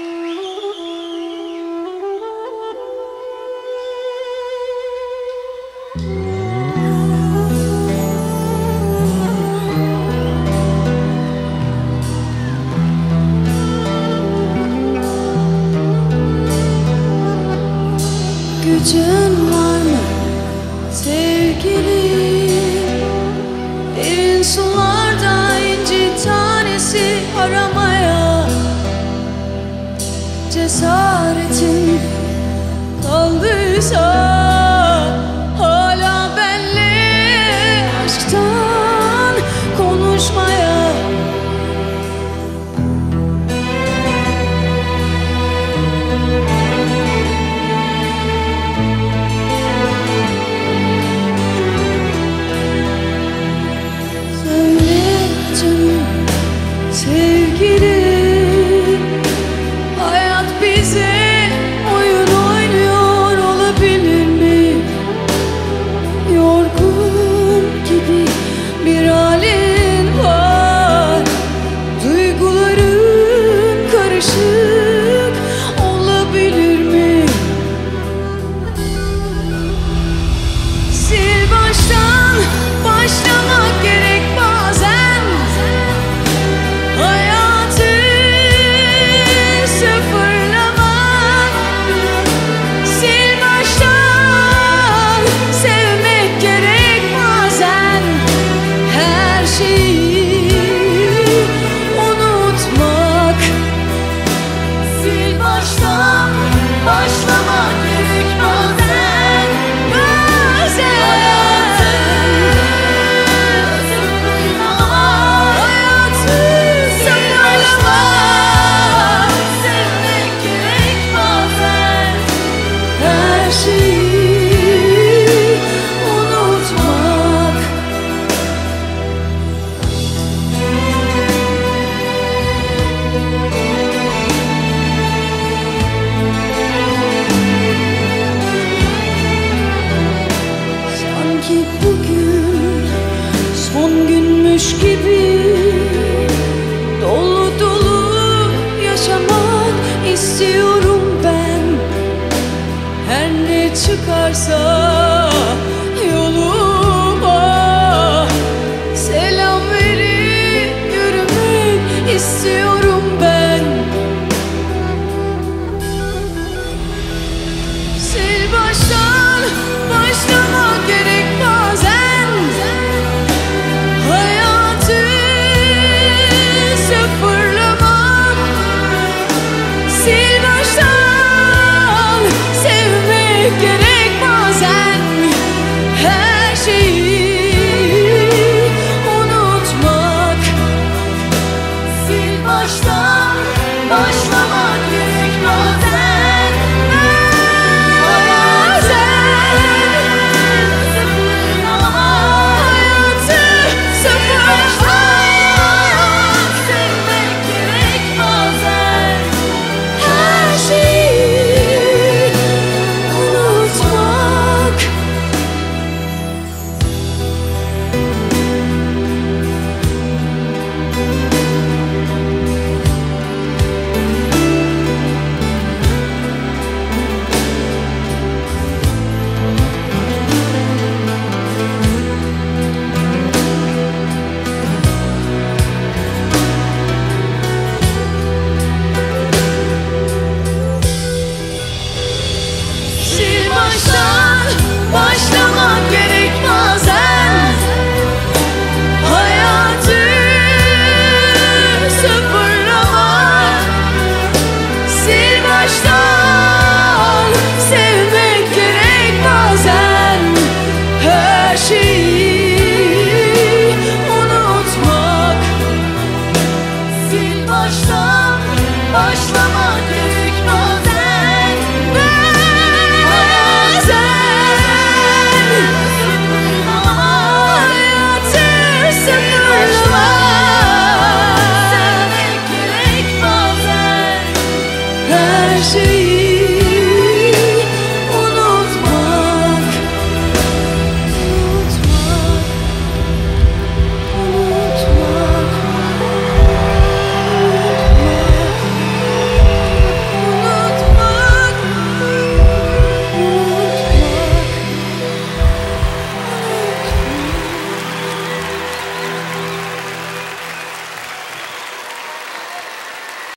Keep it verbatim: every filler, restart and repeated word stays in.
Gücün var mı sevgilim? Derin sularda inci tanesi aramaya cesaretin kaldıysa, hala benle aşktan konuşmaya. Sevgilim, hayat bize oyun oynuyor olabilir mi? Yorgun gibi bir halin var, duyguların karışık olabilir mi? Sil baştan başlamak gerek bazen. Başlamak gerek bazen, bazen hayatı sıfırlamak, hayatı sıfırlamak, sevmek gerek bazen, Her şeyi unutmak. Sanki bugün son günmüş gibi dolu dolu yaşamak istiyorum ben. Her ne çıkarsa yoluma selam verip yürümek istiyorum ben. Sil baştan başlamak gerek bazen. Hayatı sıfırlamak. Sil baştan sevmek gerek bazen. Her şeyi unutmak. sil baştan başlamak gerek bazen, Hayatı sıfırlamak. sevmek gerek bazen, Her şeyi unutmak. sil baştan başlamak gerek bazen, hayatı sıfırlamak, sil baştan sevmek gerek bazen, Her şeyi unutmak. sil baştan başlamak gerek bazen, Bazen hayatı sıfırlamak. sevmek gerek bazen, Her şeyi